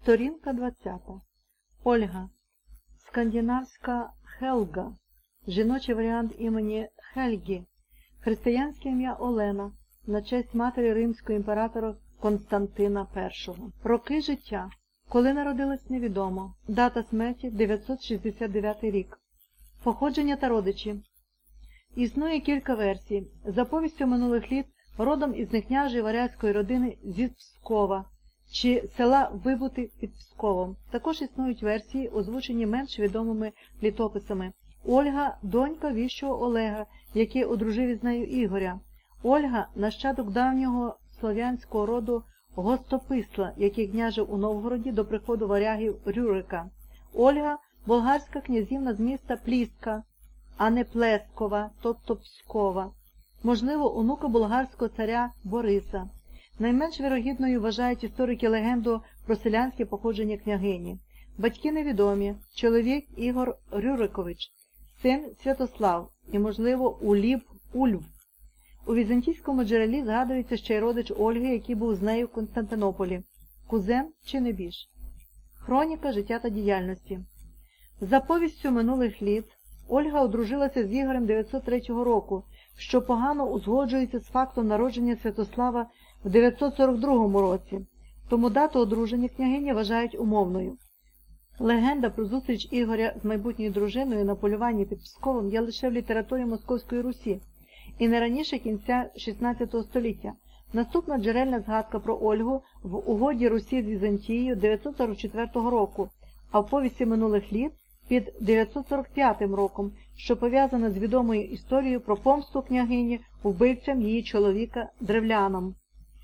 Сторінка 20. Ольга. Скандинавська Хелга. Жіночий варіант імені Хельгі. Християнське ім'я Олена. На честь матері римського імператора Константина І. Роки життя. Коли народилась, невідомо. Дата смерті – 969 рік. Походження та родичі. Існує кілька версій. За повістю минулих літ, родом із некняжої варязької родини зі Пскова, чи села Вибути під Псковом. Також існують версії, озвучені менш відомими літописами. Ольга – донька віщого Олега, який одружив із нею Ігоря. Ольга – нащадок давнього слов'янського роду Гостописла, який княжив у Новгороді до приходу варягів Рюрика. Ольга – болгарська князівна з міста Пліска, а не Плескова, тобто Пскова. Можливо, онука болгарського царя Бориса. Найменш вірогідною вважають історики легенду про селянське походження княгині. Батьки невідомі. Чоловік Ігор Рюрикович, син Святослав і, можливо, Ульв. У візантійському джерелі згадується ще й родич Ольги, який був з нею в Константинополі. Кузен чи небіж. Хроніка життя та діяльності. За повістю минулих літ Ольга одружилася з Ігорем 903 року, що погано узгоджується з фактом народження Святослава в 942 році, тому дату одруження княгині вважають умовною. Легенда про зустріч Ігоря з майбутньою дружиною на полюванні під Псковом є лише в літературі Московської Русі, і не раніше кінця XVI століття. Наступна джерельна згадка про Ольгу в угоді Русі з Візантією 944 року, а в повісті минулих літ під 945 роком, що пов'язана з відомою історією про помсту княгині вбивцям її чоловіка древлянам.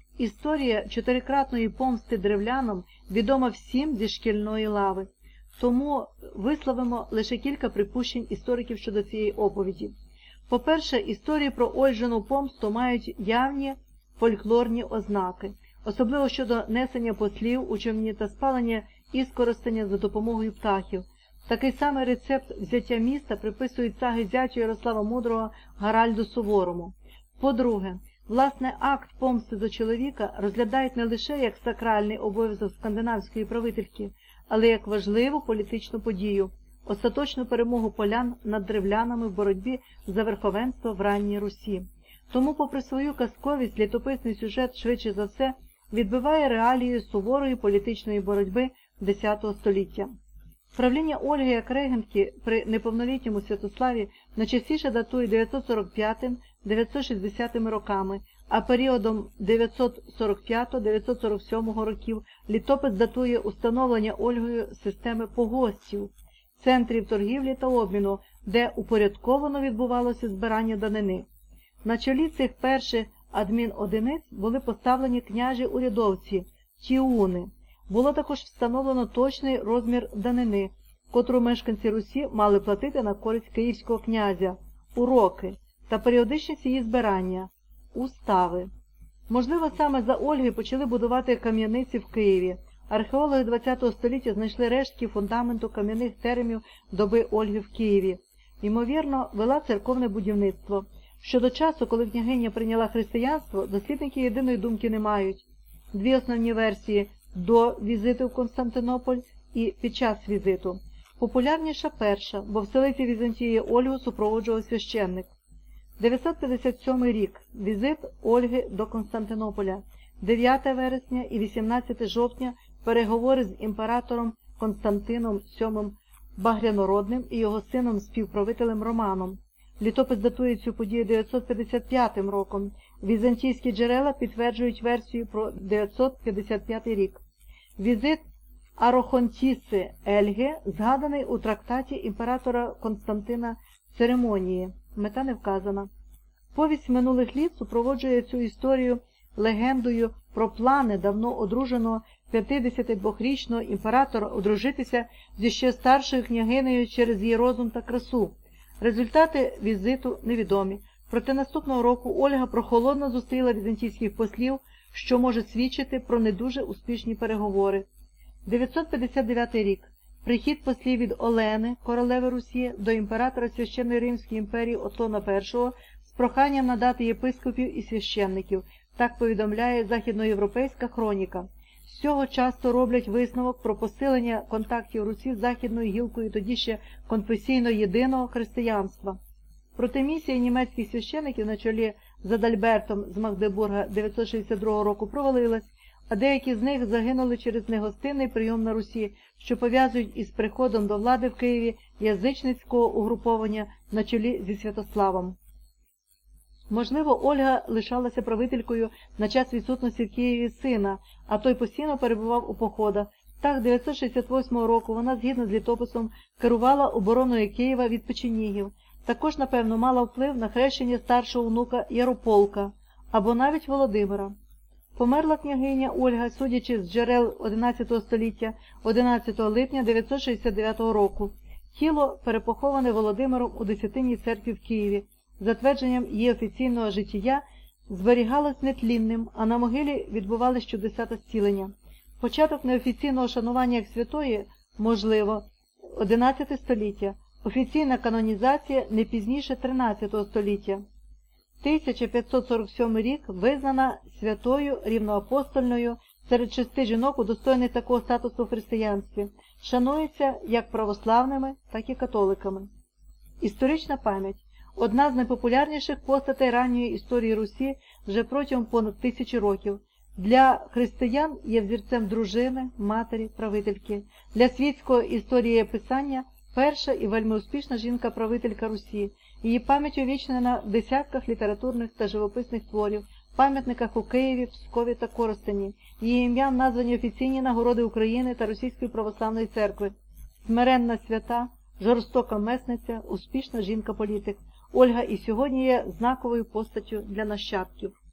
Історія чотирикратної помсти древлянам відома всім зі шкільної лави, тому висловимо лише кілька припущень істориків щодо цієї оповіді. По-перше, історії про Ольжину помсту мають явні фольклорні ознаки, особливо щодо несення послів у човні та спалення іскоростеня за допомогою птахів. Такий самий рецепт взяття міста приписують саги зятю Ярослава Мудрого Гаральду Суворому. По-друге, власне, акт помсти за чоловіка розглядають не лише як сакральний обов'язок скандинавської правительки, але як важливу політичну подію, остаточну перемогу полян над древлянами в боротьбі за верховенство в ранній Русі. Тому, попри свою казковість, літописний сюжет, швидше за все, відбиває реалії суворої політичної боротьби X століття. Правління Ольги як регентки при неповнолітньому Святославі найчастіше датує 945-960 роками, а періодом 945-947 років літопис датує установлення Ольгою системи погостів, центрів торгівлі та обміну, де упорядковано відбувалося збирання данини. На чолі цих перших адмінодиниць були поставлені княжі-урядовці – тіуни. Було також встановлено точний розмір данини, котру мешканці Русі мали платити на користь київського князя – уроки, та періодичність її збирання – устави. Можливо, саме за Ольги почали будувати кам'яниці в Києві. Археологи ХХ століття знайшли рештки фундаменту кам'яних теремів доби Ольги в Києві. Ймовірно, вела церковне будівництво. Щодо часу, коли княгиня прийняла християнство, дослідники єдиної думки не мають. Дві основні версії – до візиту в Константинополь і під час візиту. Популярніша перша, бо в столиці Візантії Ольгу супроводжував священник. 957 рік. Візит Ольги до Константинополя. 9 вересня і 18 жовтня переговори з імператором Константином VII Багрянородним і його сином-співправителем Романом. Літопис датує цю подію 955 роком. Візантійські джерела підтверджують версію про 955 рік. Візит Арохонтіси Ельги згаданий у трактаті імператора Константина «Церемонії». Мета не вказана. Повість минулих літ супроводжує цю історію легендою про плани давно одруженого 52-річного імператора одружитися зі ще старшою княгинею через її розум та красу. Результати візиту невідомі. Проте наступного року Ольга прохолодно зустріла візантійських послів, що може свідчити про не дуже успішні переговори. 959 рік. Прихід послів від Олени, королеви Русі, до імператора Священної Римської імперії Оттона І з проханням надати єпископів і священників. Так повідомляє західноєвропейська хроніка. З цього часто роблять висновок про посилення контактів Русі з західною гілкою тоді ще конфесійно єдиного християнства. Проте місія німецьких священиків на чолі з Адальбертом з Магдебурга 962 року провалилась, а деякі з них загинули через негостинний прийом на Русі, що пов'язують із приходом до влади в Києві язичницького угруповання на чолі зі Святославом. Можливо, Ольга лишалася правителькою на час відсутності в Києві сина, а той постійно перебував у походах. Так, 968 року вона, згідно з літописом, керувала обороною Києва від печенігів. Також, напевно, мала вплив на хрещення старшого онука Ярополка, або навіть Володимира. Померла княгиня Ольга, судячи з джерел XI століття, 11 липня 969 року. Тіло перепоховане Володимиром у Десятинній церкві в Києві. За твердженням її офіційного життя, зберігалось нетлінним, а на могилі відбувались чудеса та зцілення. Початок неофіційного шанування як святої, можливо, 11 століття, офіційна канонізація не пізніше 13 століття. 1547 рік визнана святою рівноапостольною серед 6 жінок, удостоєних такого статусу в християнстві. Шанується як православними, так і католиками. Історична пам'ять. Одна з найпопулярніших постатей ранньої історії Русі вже протягом понад 1000 років. Для християн є взірцем дружини, матері, правительки. Для світського історієписання перша і вельми успішна жінка-правителька Русі. Її пам'ять увічнена в десятках літературних та живописних творів, пам'ятниках у Києві, Пскові та Коростені. Її ім'ям названі офіційні нагороди України та Російської православної церкви. Смиренна свята, жорстока месниця, успішна жінка-політик. Ольга і сьогодні є знаковою постаттю для нащадків.